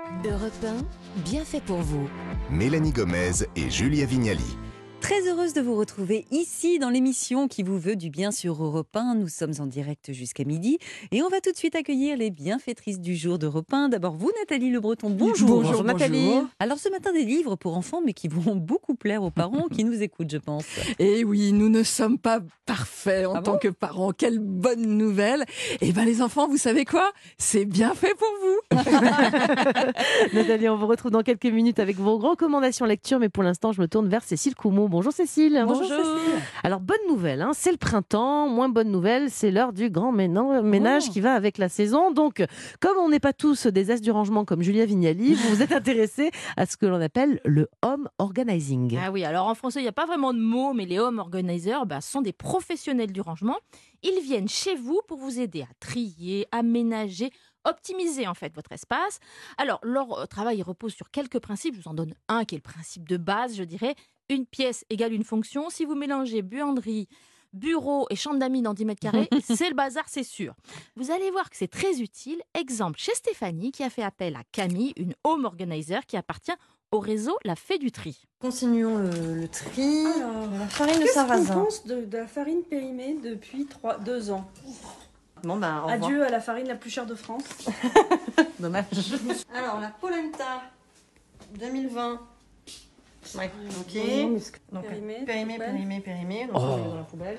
Europe 1, bien fait pour vous. Mélanie Gomez et Julia Vignali. Très heureuse de vous retrouver ici dans l'émission qui vous veut du bien sur Europe 1. Nous sommes en direct jusqu'à midi et on va tout de suite accueillir les bienfaitrices du jour d'Europe 1. D'abord vous Nathalie Le Breton, bonjour. Bonjour Nathalie. Bonjour. Alors ce matin des livres pour enfants mais qui vont beaucoup plaire aux parents qui nous écoutent je pense. Et oui, nous ne sommes pas parfaits en tant que parents. Quelle bonne nouvelle. Et bien les enfants, vous savez quoi ? C'est bien fait pour vous. Nathalie, on vous retrouve dans quelques minutes avec vos recommandations lecture, mais pour l'instant, je me tourne vers Cécile Coumont. Bonjour Cécile. Bonjour Cécile. Alors, bonne nouvelle, c'est le printemps. Moins bonne nouvelle, c'est l'heure du grand ménage qui va avec la saison. Donc, comme on n'est pas tous des as du rangement comme Julia Vignali, vous vous êtes intéressés à ce que l'on appelle le home organizing. Ah oui, alors en français, il n'y a pas vraiment de mots, mais les home organizers sont des professionnels du rangement. Ils viennent chez vous pour vous aider à trier, aménager, optimiser en fait votre espace. Alors, leur travail repose sur quelques principes. Je vous en donne un qui est le principe de base, je dirais. Une pièce égale une fonction. Si vous mélangez buanderie, bureau et chambre d'amis dans 10 mètres carrés, c'est le bazar, c'est sûr. Vous allez voir que c'est très utile. Exemple chez Stéphanie qui a fait appel à Camille, une home organizer qui appartient au réseau La Fée du Tri. Continuons le tri. Alors, La farine de qu'est-ce qu'on sarrasin. pense de la farine périmée depuis 2 ans? Bon, au revoir. Adieu à la farine la plus chère de France. Dommage. Alors, la polenta 2020. Ouais, ok. Donc, périmé. Donc, on met dans la poubelle.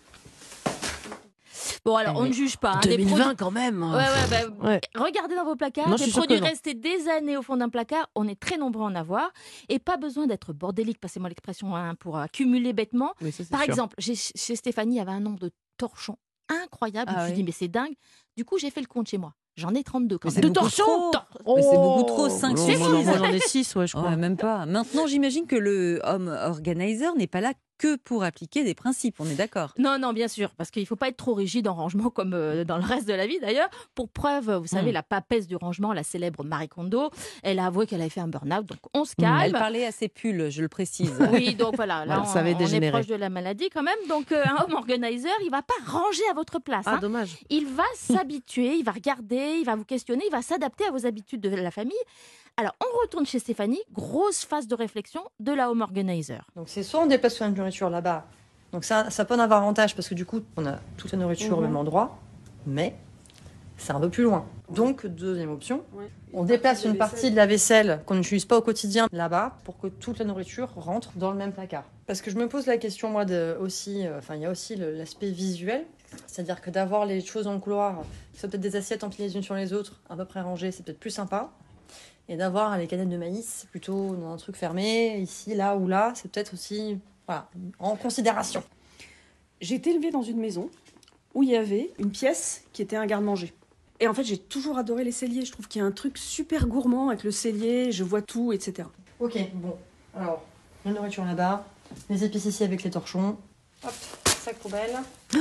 Bon, alors, on ne juge pas. 2020 quand même. Ouais. Regardez dans vos placards, Non, je des suis sûre produits que non. restés des années au fond d'un placard, on est très nombreux à en avoir. Et pas besoin d'être bordélique, passez-moi l'expression, pour accumuler bêtement. Oui, ça, c'est Par sûr. exemple, chez Stéphanie, il y avait un nombre de torchons incroyable. Ah je me suis oui. dit, mais c'est dingue. Du coup, j'ai fait le compte chez moi. J'en ai 32 quand Mais même. c'est De beaucoup torchons trop. Mais c'est beaucoup trop, 5, non, 6. moi, j'en ai 6, je crois. Ouais, même pas. Maintenant, j'imagine que le home organizer n'est pas là que pour appliquer des principes, on est d'accord. Non, bien sûr, parce qu'il ne faut pas être trop rigide en rangement comme dans le reste de la vie d'ailleurs. Pour preuve, vous savez, la papesse du rangement, la célèbre Marie Kondo, elle a avoué qu'elle avait fait un burn-out, donc on se calme. Elle parlait à ses pulls, je le précise. Oui, donc voilà, là, Ça avait on est dégénéré. proche de la maladie quand même. Donc un home organizer, il ne va pas ranger à votre place. Ah, dommage. Il va s'habituer, il va regarder, il va vous questionner, il va s'adapter à vos habitudes de la famille. Alors, on retourne chez Stéphanie, grosse phase de réflexion de la home organizer. Donc, c'est soit on déplace la nourriture là-bas. Donc, ça peut en avoir avantage parce que du coup, on a toute la nourriture au même endroit. Mais c'est un peu plus loin. Donc, deuxième option, on déplace une partie de la vaisselle qu'on n'utilise pas au quotidien là-bas pour que toute la nourriture rentre dans le même placard. Parce que je me pose la question, moi, il y a aussi l'aspect visuel. C'est-à-dire que d'avoir les choses dans le couloir, qui sont peut-être des assiettes empilées les unes sur les autres, à peu près rangées, c'est peut-être plus sympa. Et d'avoir les canettes de maïs plutôt dans un truc fermé, ici, là ou là, c'est peut-être aussi en considération. J'ai été élevée dans une maison où il y avait une pièce qui était un garde-manger. Et en fait, j'ai toujours adoré les celliers. Je trouve qu'il y a un truc super gourmand avec le cellier, je vois tout, etc. Ok, bon. Alors, la nourriture là-bas, les épices ici avec les torchons. Hop, sac poubelle.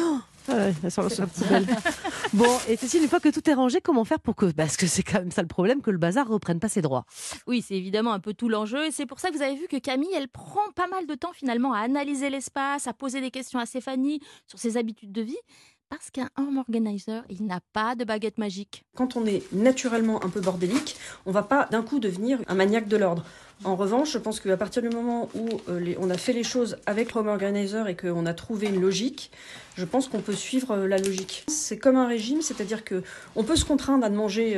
Sur la poubelle. Bon, et Cécile, une fois que tout est rangé, comment faire pour que, parce que c'est quand même ça le problème, que le bazar reprenne pas ses droits. Oui, c'est évidemment un peu tout l'enjeu et c'est pour ça que vous avez vu que Camille, elle prend pas mal de temps finalement à analyser l'espace, à poser des questions à Stéphanie sur ses habitudes de vie. Parce qu'un home organizer, il n'a pas de baguette magique. Quand on est naturellement un peu bordélique, on va pas d'un coup devenir un maniaque de l'ordre. En revanche, je pense qu'à partir du moment où on a fait les choses avec le home organizer et qu'on a trouvé une logique, je pense qu'on peut suivre la logique. C'est comme un régime, c'est-à-dire que on peut se contraindre à ne manger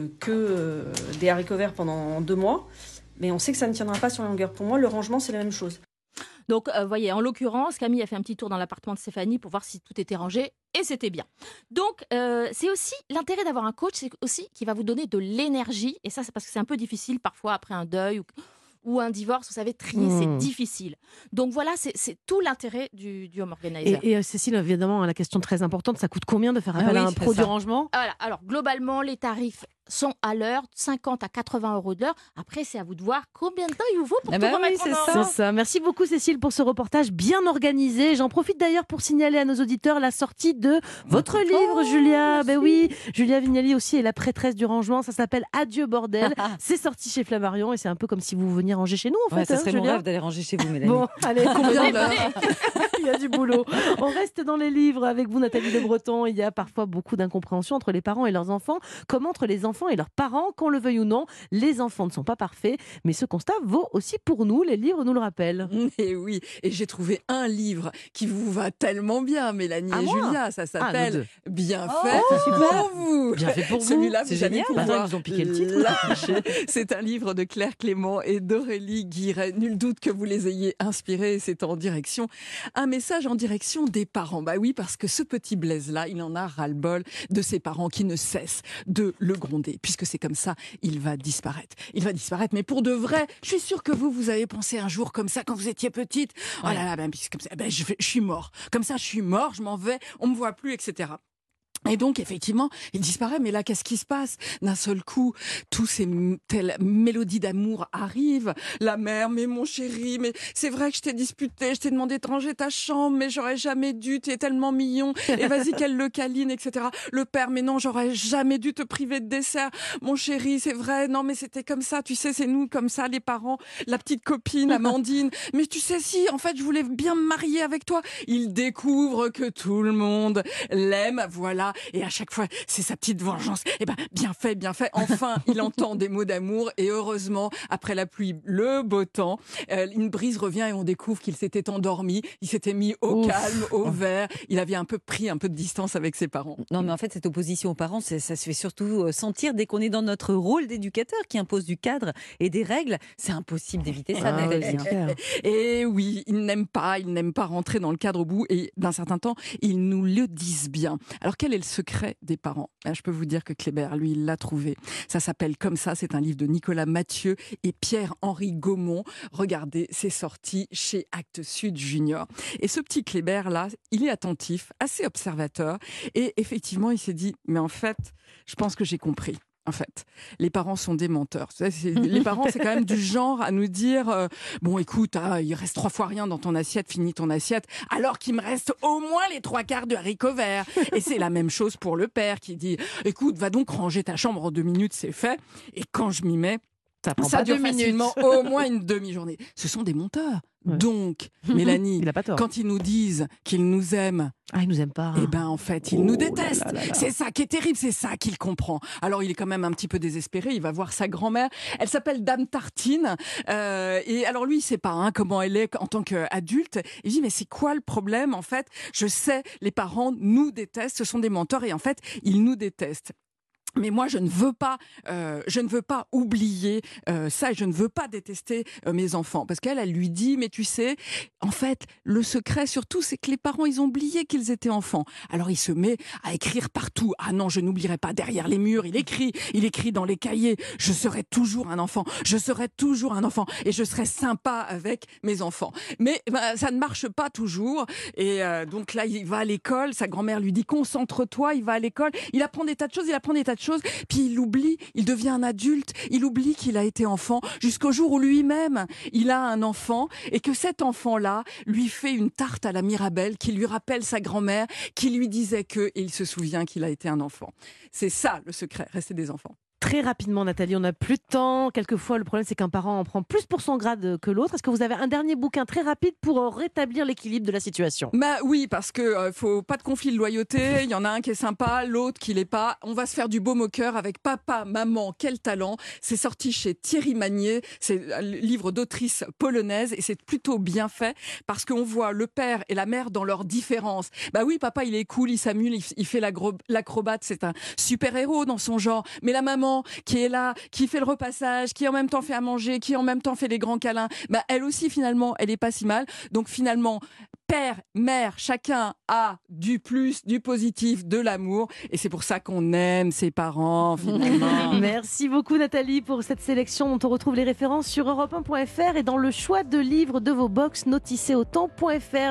que des haricots verts pendant 2 mois, mais on sait que ça ne tiendra pas sur la longueur. Pour moi, le rangement, c'est la même chose. Donc, voyez, en l'occurrence, Camille a fait un petit tour dans l'appartement de Stéphanie pour voir si tout était rangé et c'était bien. Donc, c'est aussi l'intérêt d'avoir un coach, c'est aussi qu'il va vous donner de l'énergie. Et ça, c'est parce que c'est un peu difficile parfois après un deuil ou un divorce. Vous savez, trier, c'est difficile. Donc voilà, c'est tout l'intérêt du home organizer. Et Cécile, évidemment, la question très importante, ça coûte combien de faire appel à un pro du rangement ? Voilà, alors globalement, les tarifs sont à l'heure, 50 à 80 € de l'heure. Après, c'est à vous de voir combien de temps il vous faut pour tout remettre en ordre. C'est ça. Merci beaucoup Cécile pour ce reportage bien organisé. J'en profite d'ailleurs pour signaler à nos auditeurs la sortie de votre livre, Julia. Ben oui, Julia Vignali aussi est la prêtresse du rangement. Ça s'appelle Adieu bordel. C'est sorti chez Flammarion et c'est un peu comme si vous veniez ranger chez nous en fait. Ça serait mon Julia. rêve d'aller ranger chez vous, Mélanie. Bon, allez, combien d'heures ? Il y a du boulot. On reste dans les livres avec vous, Nathalie Le Breton. Il y a parfois beaucoup d'incompréhension entre les parents et leurs enfants, comme entre les enfants et leurs parents, qu'on le veuille ou non. Les enfants ne sont pas parfaits, mais ce constat vaut aussi pour nous. Les livres nous le rappellent. Et oui, et j'ai trouvé un livre qui vous va tellement bien, Mélanie À et moi Julia. Ça s'appelle Bien fait super. pour vous. Bien fait pour vous. Celui-là, C'est vous allez génial. pouvoir Attends, ils nous ont piqué le titre. lâcher. C'est un livre de Claire Clément et d'Aurélie Guiret. Nul doute que vous les ayez inspirés. C'est en direction, un message en direction des parents. Bah oui, parce que ce petit Blaise-là, il en a ras-le-bol de ses parents qui ne cessent de le gronder. Puisque c'est comme ça, il va disparaître. Il va disparaître, mais pour de vrai. Je suis sûre que vous avez pensé un jour comme ça quand vous étiez petite. Oh là là, ben, comme ça, ben, je suis mort. Comme ça, je suis mort, je m'en vais, on me voit plus, etc. Et donc, effectivement, il disparaît. Mais là, qu'est-ce qui se passe? D'un seul coup, tous ces telles mélodies d'amour arrivent. La mère, mais mon chéri, mais c'est vrai que je t'ai disputé, je t'ai demandé de ranger ta chambre, mais j'aurais jamais dû, t'es tellement mignon. Et vas-y, qu'elle le câline, etc. Le père, mais non, j'aurais jamais dû te priver de dessert. Mon chéri, c'est vrai, non, mais c'était comme ça, tu sais, c'est nous, comme ça, les parents. La petite copine, Amandine. Mais tu sais, si, en fait, je voulais bien me marier avec toi. Il découvre que tout le monde l'aime, voilà. Et à chaque fois, c'est sa petite vengeance. Eh ben, bien fait, bien fait. Enfin, il entend des mots d'amour. Et heureusement, après la pluie, le beau temps, une brise revient et on découvre qu'il s'était endormi. Il s'était mis au calme, au vert. Il avait pris un peu de distance avec ses parents. Non, mais en fait, cette opposition aux parents, ça se fait surtout sentir dès qu'on est dans notre rôle d'éducateur qui impose du cadre et des règles. C'est impossible d'éviter ça, Nathalie. Et oui, ils n'aiment pas rentrer dans le cadre au bout. Et d'un certain temps, ils nous le disent bien. Alors, quel est le secret des parents? Je peux vous dire que Kléber, lui, il l'a trouvé. Ça s'appelle Comme ça. C'est un livre de Nicolas Mathieu et Pierre-Henri Gaumont. Regardez, c'est sorti chez Actes Sud Junior. Et ce petit Kléber-là, il est attentif, assez observateur. Et effectivement, il s'est dit, mais en fait, je pense que j'ai compris. En fait, les parents sont des menteurs. Les parents, c'est quand même du genre à nous dire bon, écoute, il reste 3 fois rien dans ton assiette, finis ton assiette, alors qu'il me reste au moins les 3/4 de haricots verts. Et c'est la même chose pour le père qui dit écoute, va donc ranger ta chambre en 2 minutes, c'est fait. Et quand je m'y mets, ça dure facilement au moins une demi-journée. Ce sont des menteurs. Ouais. Donc, Mélanie, quand ils nous disent qu'ils nous aiment, ils nous aiment pas. Eh ben, en fait, ils nous détestent. C'est ça qui est terrible, c'est ça qu'il comprend. Alors, il est quand même un petit peu désespéré. Il va voir sa grand-mère. Elle s'appelle Dame Tartine. Et alors, lui, il sait pas comment elle est en tant qu'adulte. Il dit, mais c'est quoi le problème? En fait, je sais, les parents nous détestent. Ce sont des menteurs et en fait, ils nous détestent. Mais moi, je ne veux pas oublier ça et je ne veux pas détester mes enfants. Parce qu'elle lui dit, mais tu sais, en fait, le secret surtout, c'est que les parents, ils ont oublié qu'ils étaient enfants. Alors, il se met à écrire partout. Ah non, je n'oublierai pas derrière les murs. Il écrit dans les cahiers. Je serai toujours un enfant. Je serai toujours un enfant. Et je serai sympa avec mes enfants. Mais ça ne marche pas toujours. Et donc là, il va à l'école. Sa grand-mère lui dit, concentre-toi. Il va à l'école. Il apprend des tas de choses. Puis il oublie, il devient un adulte, il oublie qu'il a été enfant jusqu'au jour où lui-même, il a un enfant et que cet enfant-là lui fait une tarte à la Mirabelle qui lui rappelle sa grand-mère qui lui disait et il se souvient qu'il a été un enfant. C'est ça le secret, rester des enfants. Très rapidement, Nathalie, on n'a plus de temps. Quelquefois, le problème, c'est qu'un parent en prend plus pour son grade que l'autre. Est-ce que vous avez un dernier bouquin très rapide pour rétablir l'équilibre de la situation? Oui, parce que faut pas de conflit de loyauté. Il y en a un qui est sympa, l'autre qui l'est pas. On va se faire du baume au cœur avec Papa, Maman, quel talent. C'est sorti chez Thierry Magnier. C'est un livre d'autrice polonaise et c'est plutôt bien fait parce qu'on voit le père et la mère dans leurs différences. Oui, papa, il est cool, il s'amuse, il fait l'acrobate, c'est un super-héros dans son genre. Mais la maman, qui est là, qui fait le repassage, qui en même temps fait à manger, qui en même temps fait les grands câlins, elle aussi finalement, elle est pas si mal. Donc finalement, père, mère, chacun a du plus, du positif, de l'amour. Et c'est pour ça qu'on aime ses parents finalement. Merci beaucoup Nathalie pour cette sélection dont on retrouve les références sur europe1.fr et dans le choix de livres de vos box noticéautant.fr.